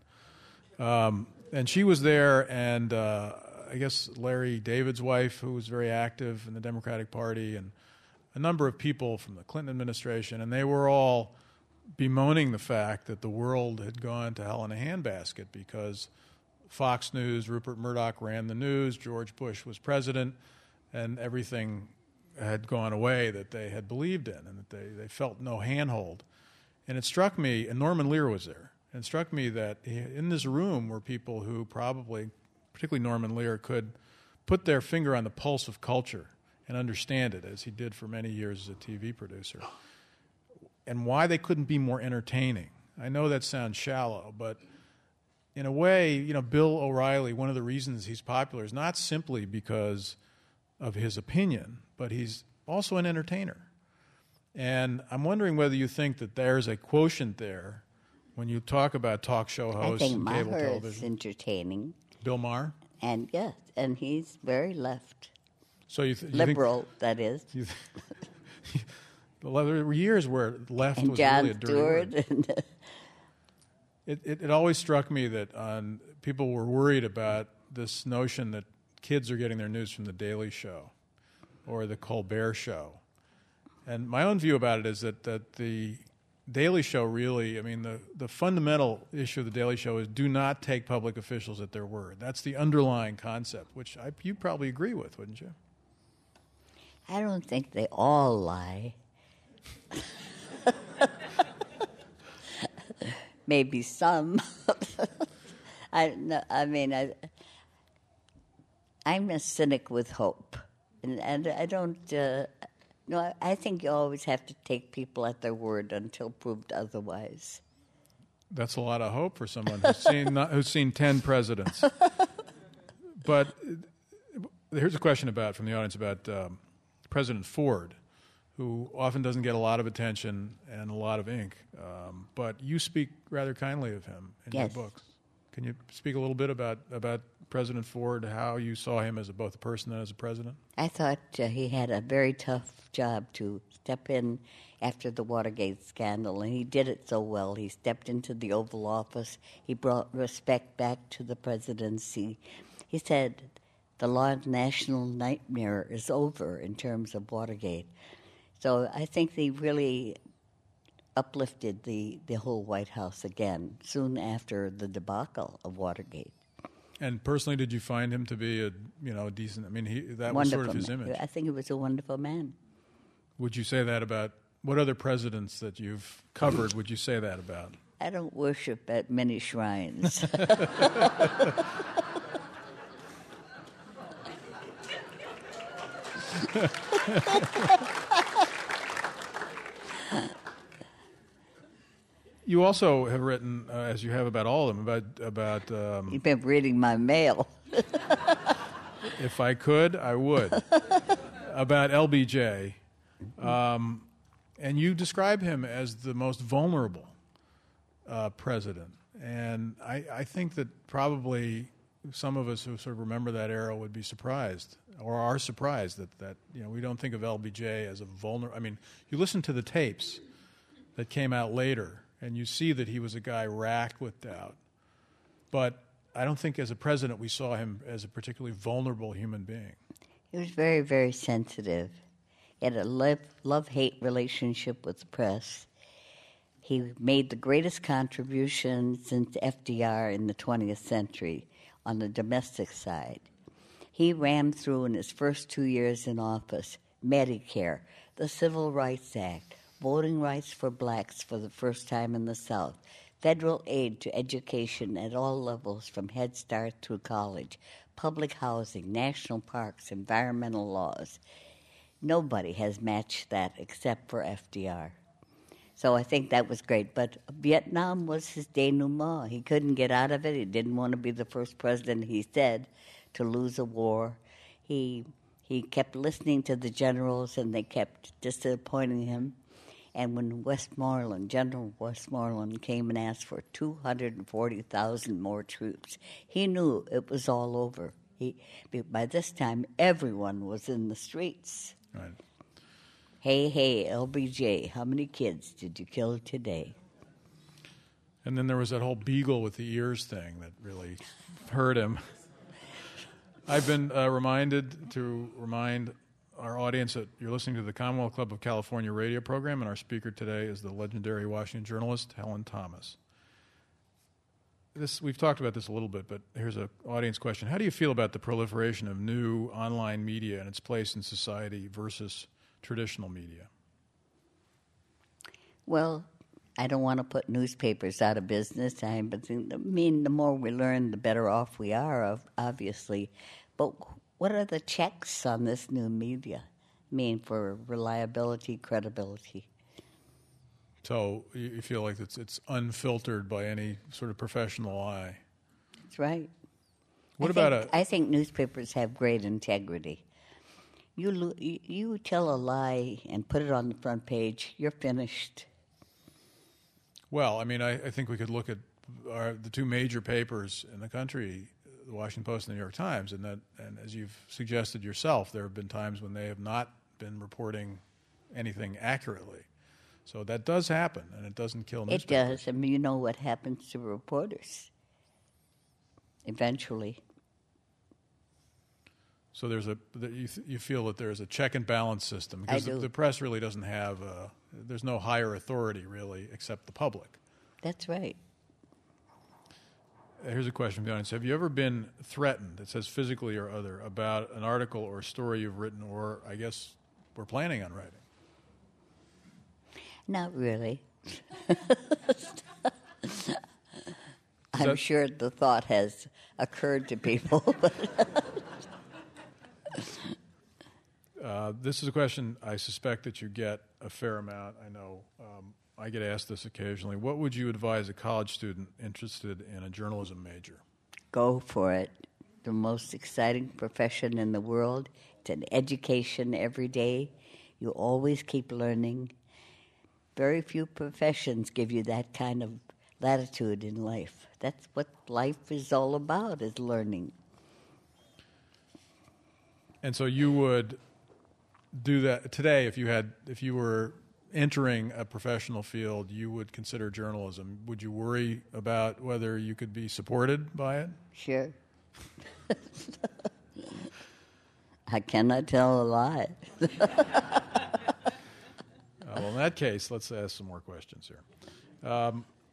And she was there, and I guess Larry David's wife, who was very active in the Democratic Party, and a number of people from the Clinton administration, and they were all bemoaning the fact that the world had gone to hell in a handbasket because Fox News, Rupert Murdoch ran the news, George Bush was president, and everything had gone away that they had believed in, and that they felt no handhold. And it struck me, and Norman Lear was there, and it struck me that in this room were people who probably, particularly Norman Lear, could put their finger on the pulse of culture and understand it, as he did for many years as a TV producer, and why they couldn't be more entertaining. I know that sounds shallow, but in a way, you know, Bill O'Reilly, one of the reasons he's popular is not simply because of his opinion, but he's also an entertainer. And I'm wondering whether you think that there's a quotient there when you talk about talk show hosts and cable television. I think Maher is entertaining. Bill Maher? And yes, and he's very left. So you liberal, think, that is. There were years where left and was Jon really a dirty Stewart word. It always struck me that people were worried about this notion that kids are getting their news from The Daily Show or The Colbert Show. And my own view about it is that the Daily Show really, I mean, the fundamental issue of The Daily Show is do not take public officials at their word. That's the underlying concept, which you probably agree with, wouldn't you? I don't think they all lie. Maybe some. I'm a cynic with hope, and I don't. No, I think you always have to take people at their word until proved otherwise. That's a lot of hope for someone who's seen 10 presidents. But here's a question from the audience about President Ford, who often doesn't get a lot of attention and a lot of ink. But you speak rather kindly of him in your books. Can you speak a little bit about President Ford, how you saw him as both a person and as a president? I thought he had a very tough job to step in after the Watergate scandal, and he did it so well. He stepped into the Oval Office. He brought respect back to the presidency. He said the long national nightmare is over in terms of Watergate. So I think he really uplifted the whole White House again soon after the debacle of Watergate. And personally, did you find him to be a decent? I mean, that was sort of his image. I think he was a wonderful man. Would you say that about what other presidents that you've covered? Would you say that about? I don't worship at many shrines. You also have written, as you have about all of them, about You've been reading my mail. if I could, I would, about LBJ. And you describe him as the most vulnerable president. And I think that probably some of us who sort of remember that era would be surprised, or are surprised that we don't think of LBJ as a vulnerable. I mean, you listen to the tapes that came out later, and you see that he was a guy racked with doubt. But I don't think as a president we saw him as a particularly vulnerable human being. He was very, very sensitive. He had a love-hate relationship with the press. He made the greatest contribution since FDR in the 20th century on the domestic side. He rammed through in his first 2 years in office Medicare, the Civil Rights Act, voting rights for blacks for the first time in the South, federal aid to education at all levels from Head Start through college, public housing, national parks, environmental laws. Nobody has matched that except for FDR. So I think that was great. But Vietnam was his denouement. He couldn't get out of it. He didn't want to be the first president, he said, to lose a war. He kept listening to the generals, and they kept disappointing him. And when General Westmoreland came and asked for 240,000 more troops, he knew it was all over. By this time, everyone was in the streets. Right. Hey, LBJ, how many kids did you kill today? And then there was that whole beagle with the ears thing that really hurt him. I've been reminded to remind our audience that you're listening to the Commonwealth Club of California radio program, and our speaker today is the legendary Washington journalist Helen Thomas. We've talked about this a little bit, but here's an audience question. How do you feel about the proliferation of new online media and its place in society versus traditional media? Well, I don't want to put newspapers out of business. The more we learn, the better off we are, obviously. But what are the checks on this new media? For reliability, credibility? So you feel like it's unfiltered by any sort of professional eye. That's right. I think newspapers have great integrity. You tell a lie and put it on the front page, you're finished. Well, I think we could look at the two major papers in the country, the Washington Post and the New York Times, and as you've suggested yourself, there have been times when they have not been reporting anything accurately. So that does happen, and it doesn't kill newspapers. It does. You know what happens to reporters eventually. So you feel that there's a check and balance system, because I do. The press really doesn't have there's no higher authority really except the public. That's right. Here's a question from the audience. Have you ever been threatened, it says physically or other, about an article or story you've written or, I guess, were planning on writing? Not really. I'm sure the thought has occurred to people. This is a question I suspect that you get a fair amount. I know I get asked this occasionally. What would you advise a college student interested in a journalism major? Go for it. The most exciting profession in the world. It's an education every day. You always keep learning. Very few professions give you that kind of latitude in life. That's what life is all about, is learning. And so you would do that today if you were entering a professional field, you would consider journalism. Would you worry about whether you could be supported by it? Sure. I cannot tell a lie. Well, in that case, let's ask some more questions here.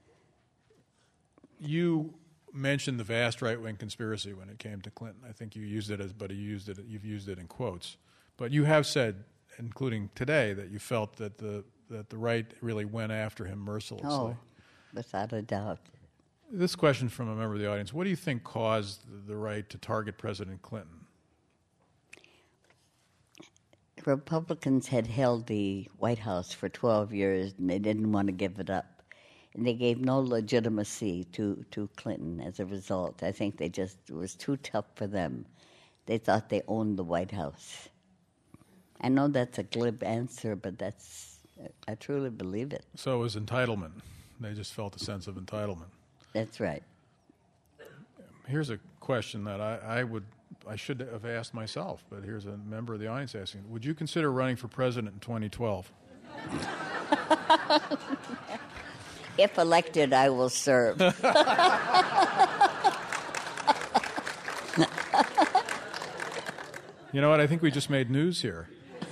You mentioned the vast right-wing conspiracy when it came to Clinton. I think you used it you've used it in quotes. But you have said, including today, that you felt that the right really went after him mercilessly. Oh, without a doubt. This question from a member of the audience: what do you think caused the right to target President Clinton? Republicans had held the White House for 12 years, and they didn't want to give it up. And they gave no legitimacy to Clinton as a result. I think it was too tough for them. They thought they owned the White House. I know that's a glib answer, but I truly believe it. So it was entitlement. They just felt a sense of entitlement. That's right. Here's a question that I should have asked myself, but here's a member of the audience asking, would you consider running for president in 2012? If elected, I will serve. You know what? I think we just made news here.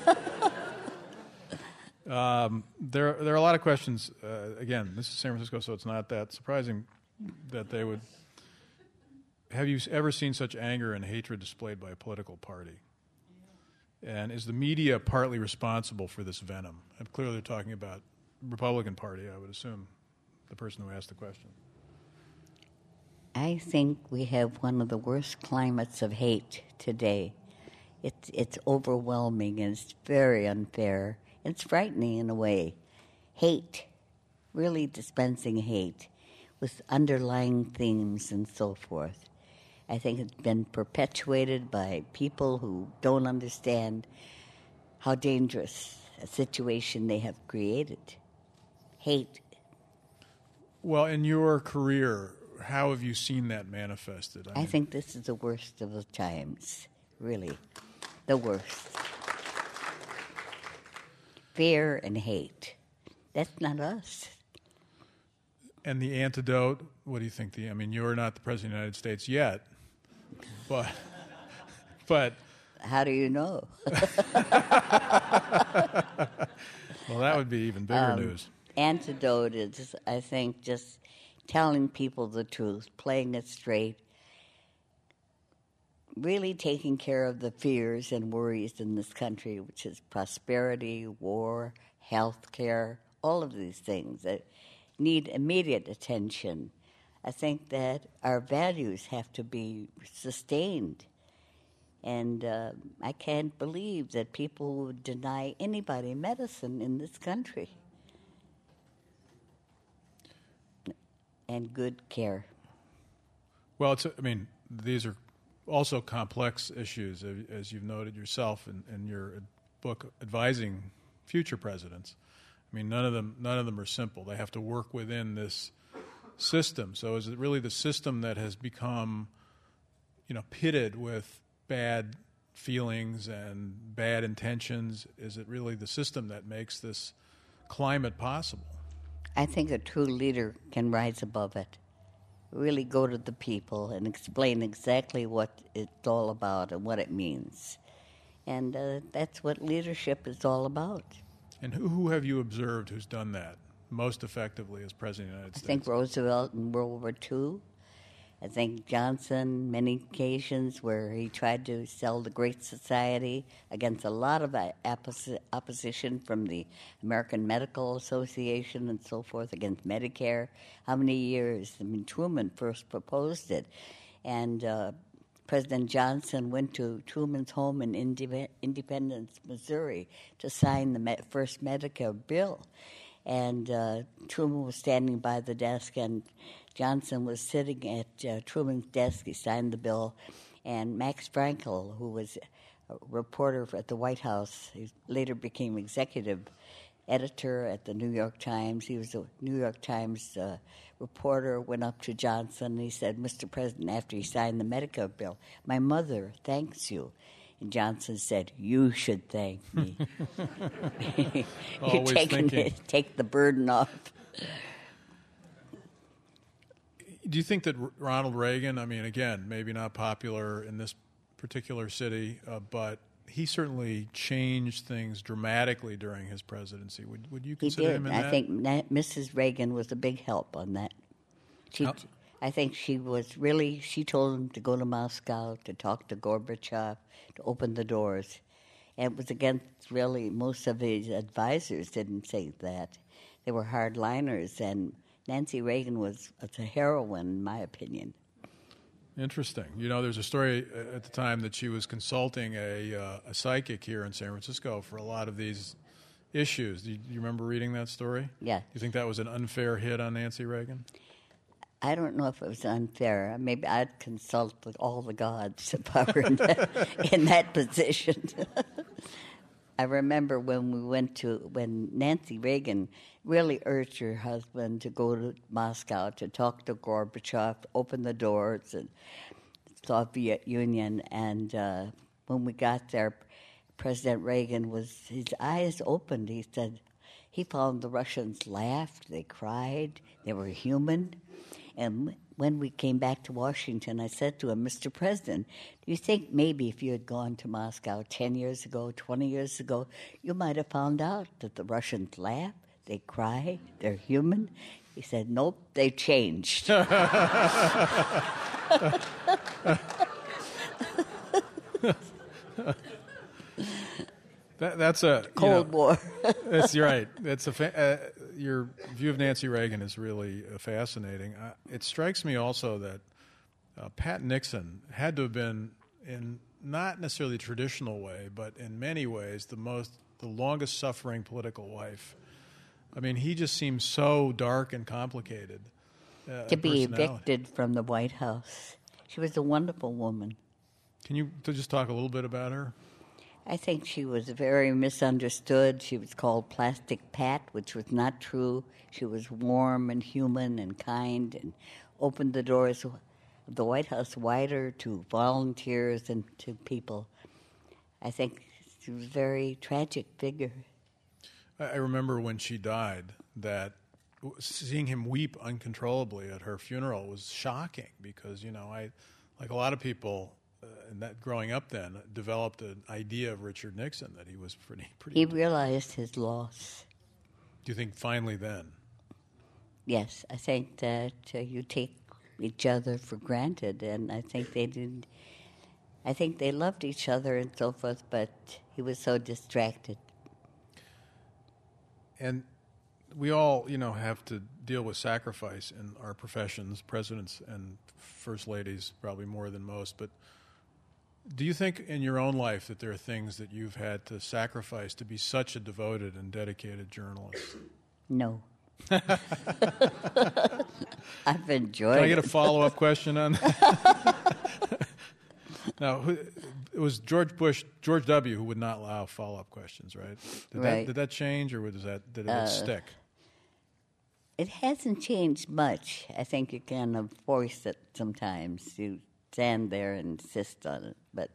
There are a lot of questions. Again, this is San Francisco, so it's not that surprising that they would. Have you ever seen such anger and hatred displayed by a political party? And is the media partly responsible for this venom? And clearly they're talking about Republican Party, I would assume, the person who asked the question. I think we have one of the worst climates of hate today. It's overwhelming and it's very unfair. It's frightening in a way. Hate, really dispensing hate with underlying themes and so forth. I think it's been perpetuated by people who don't understand how dangerous a situation they have created. Hate. Well, in your career, how have you seen that manifested? I think this is the worst of the times, really. The worst. Fear and hate. That's not us. And the antidote, what do you think? You're not the President of the United States yet, but how do you know? Well, that would be even bigger news. Antidote is, I think, just telling people the truth, playing it straight, really taking care of the fears and worries in this country, which is prosperity, war, health care, all of these things that need immediate attention. I think that our values have to be sustained. And I can't believe that people would deny anybody medicine in this country and good care. Well, these are also complex issues, as you've noted yourself in your book advising future presidents. None of them are simple. They have to work within this system. So is it really the system that has become, pitted with bad feelings and bad intentions? Is it really the system that makes this climate possible? I think a true leader can rise above it. Really go to the people and explain exactly what it's all about and what it means. And that's what leadership is all about. And who have you observed who's done that most effectively as President of the United States? I think Roosevelt in World War II. I think Johnson, many occasions where he tried to sell the Great Society against a lot of opposition from the American Medical Association and so forth, against Medicare. How many years? Truman first proposed it. And President Johnson went to Truman's home in Independence, Missouri, to sign the first Medicare bill. And Truman was standing by the desk, and Johnson was sitting at Truman's desk. He signed the bill, and Max Frankel, who was a reporter at the White House, he later became executive editor at the New York Times. He was a New York Times reporter, went up to Johnson, and he said, "Mr. President," after he signed the Medicare bill, "my mother thanks you." And Johnson said, "You should thank me." You're take the burden off. Do you think that Ronald Reagan, again, maybe not popular in this particular city, but he certainly changed things dramatically during his presidency. Would you consider him in that? I think Mrs. Reagan was a big help on that. I think she told him to go to Moscow, to talk to Gorbachev, to open the doors. And it was against, really, most of his advisors didn't say that. They were hardliners, and Nancy Reagan was a heroine, in my opinion. Interesting. There's a story at the time that she was consulting a psychic here in San Francisco for a lot of these issues. Do you remember reading that story? Yeah. You think that was an unfair hit on Nancy Reagan? I don't know if it was unfair. Maybe I'd consult with all the gods if I were in that position. I remember when Nancy Reagan really urged her husband to go to Moscow to talk to Gorbachev, open the doors, and Soviet Union. And when we got there, President Reagan his eyes opened. He said he found the Russians laughed, they cried, they were human. And when we came back to Washington, I said to him, Mr. President, do you think maybe if you had gone to Moscow 10 years ago, 20 years ago, you might have found out that the Russians laugh, they cry, they're human? He said, nope, they changed. That's a Cold War. That's right. That's your view of Nancy Reagan is really fascinating. It strikes me also that Pat Nixon had to have been, in not necessarily the traditional way, but in many ways the longest suffering political life. I mean, he just seems so dark and complicated. To be evicted from the White House. She was a wonderful woman. Can you just talk a little bit about her? I think she was very misunderstood. She was called Plastic Pat, which was not true. She was warm and human and kind and opened the doors of the White House wider to volunteers and to people. I think she was a very tragic figure. I remember when she died that seeing him weep uncontrollably at her funeral was shocking because, I, like a lot of people, and that growing up then, developed an idea of Richard Nixon that he was pretty. He realized his loss. Do you think finally then? Yes, I think that you take each other for granted, and I think they did. I think they loved each other and so forth, but he was so distracted. And we all, have to deal with sacrifice in our professions, presidents and first ladies probably more than most, but do you think in your own life that there are things that you've had to sacrifice to be such a devoted and dedicated journalist? No. I've enjoyed it. Can I get a follow-up question on that? Now, it was George W., who would not allow follow-up questions, right? Did that change, or did it stick? It hasn't changed much. I think you can voice it sometimes. You stand there and insist on it, but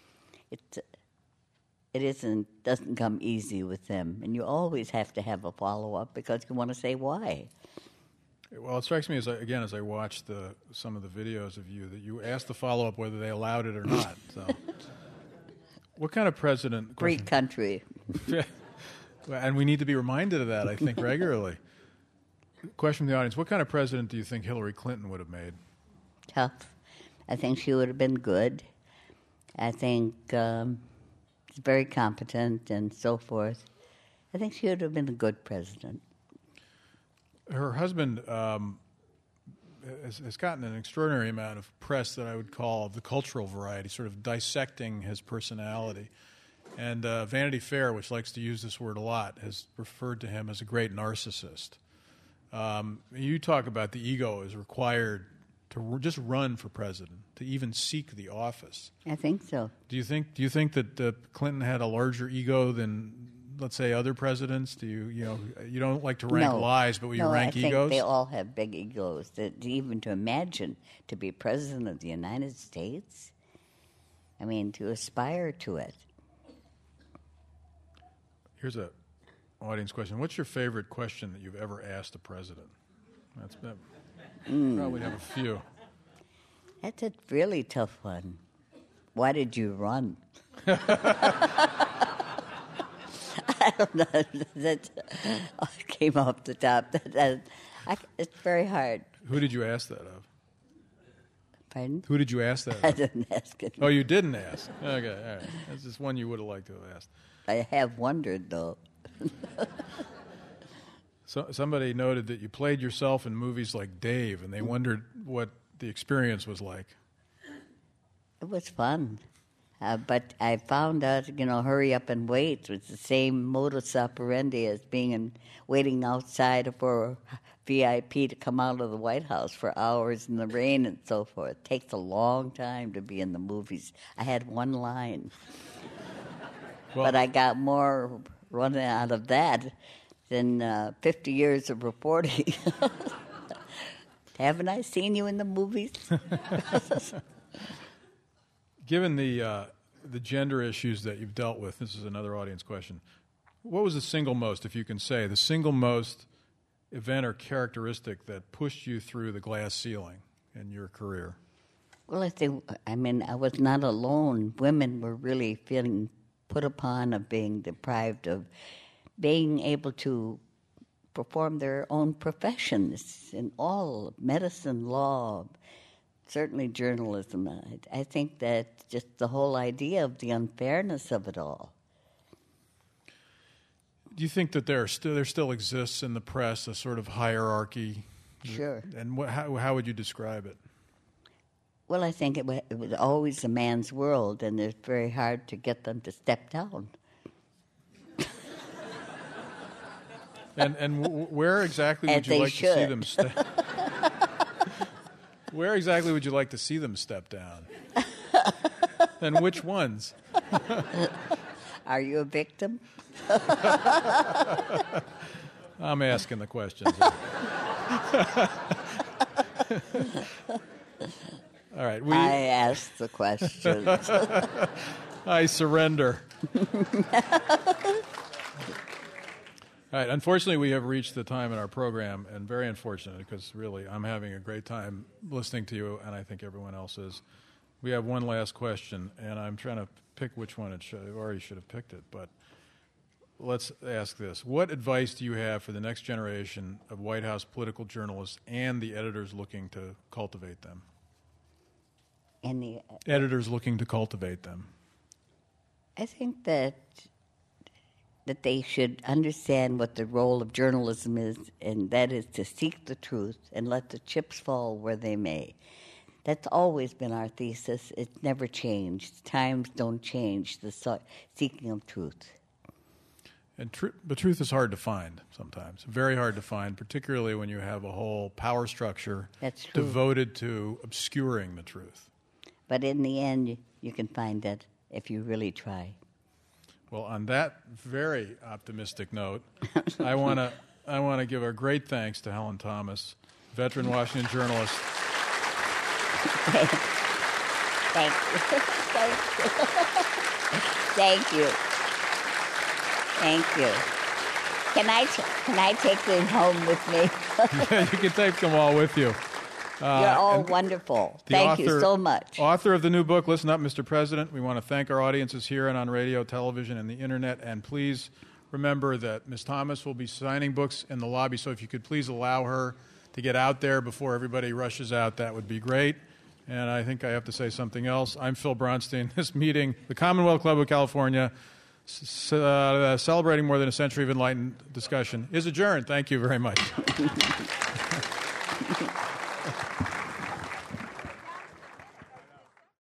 it doesn't come easy with them, and you always have to have a follow-up because you want to say why. Well, it strikes me as I watched some of the videos of you that you asked the follow-up whether they allowed it or not. So, what kind of president? Great country. And we need to be reminded of that, I think, regularly. Question from the audience: what kind of president do you think Hillary Clinton would have made? Tough. I think she would have been good. I think she's very competent and so forth. I think she would have been a good president. Her husband has gotten an extraordinary amount of press that I would call of the cultural variety, sort of dissecting his personality. And Vanity Fair, which likes to use this word a lot, has referred to him as a great narcissist. You talk about the ego is required to just run for president, to even seek the office. I think so. Do you think that Clinton had a larger ego than, let's say, other presidents? Do you don't like to rank lies, but you rank egos? No, I think they all have big egos. Even to imagine to be president of the United States, I mean, to aspire to it. Here's an audience question. What's your favorite question that you've ever asked a president? Probably have a few. That's a really tough one. Why did you run? I don't know. That came off the top. It's very hard. Who did you ask that of? Pardon? Who did you ask that of? I didn't ask it. Oh, you didn't ask? Okay, all right. That's just one you would have liked to have asked. I have wondered, though. So somebody noted that you played yourself in movies like Dave, and they wondered what the experience was like. It was fun. But I found out, hurry up and wait was the same modus operandi as waiting outside for VIP to come out of the White House for hours in the rain and so forth. It takes a long time to be in the movies. I had one line. Well, but I got more running out of that than 50 years of reporting. Haven't I seen you in the movies? Given the gender issues that you've dealt with, this is another audience question, what was the single most, if you can say, the single most event or characteristic that pushed you through the glass ceiling in your career? Well, I was not alone. Women were really feeling put upon of being deprived of being able to perform their own professions in all medicine, law, certainly journalism. I think that just the whole idea of the unfairness of it all. Do you think that there still exists in the press a sort of hierarchy? Sure. And how would you describe it? Well, I think it was always a man's world, and it's very hard to get them to step down. And where exactly would you like to see them step? Where exactly would you like to see them step down? And which ones? Are you a victim? I'm asking the questions. All right. I asked the questions. I surrender. All right. Unfortunately, we have reached the time in our program, and very unfortunate because really I'm having a great time listening to you, and I think everyone else is. We have one last question, and I'm trying to pick which one it should. I already should have picked it, but let's ask this. What advice do you have for the next generation of White House political journalists and the editors looking to cultivate them? Editors looking to cultivate them. I think that they should understand what the role of journalism is, and that is to seek the truth and let the chips fall where they may. That's always been our thesis. It's never changed. Times don't change, the seeking of truth. And but truth is hard to find sometimes, very hard to find, particularly when you have a whole power structure That's true. Devoted to obscuring the truth. But in the end, you can find it if you really try. Well, on that very optimistic note, I want to give our great thanks to Helen Thomas, veteran Washington journalist. Thank you. Thank you. Thank you. Can I take them home with me? You can take them all with you. You're all wonderful. Thank you so much. Author of the new book, Listen Up, Mr. President. We want to thank our audiences here and on radio, television, and the internet. And please remember that Ms. Thomas will be signing books in the lobby. So if you could please allow her to get out there before everybody rushes out, that would be great. And I think I have to say something else. I'm Phil Bronstein. This meeting, the Commonwealth Club of California, celebrating more than a century of enlightened discussion, is adjourned. Thank you very much.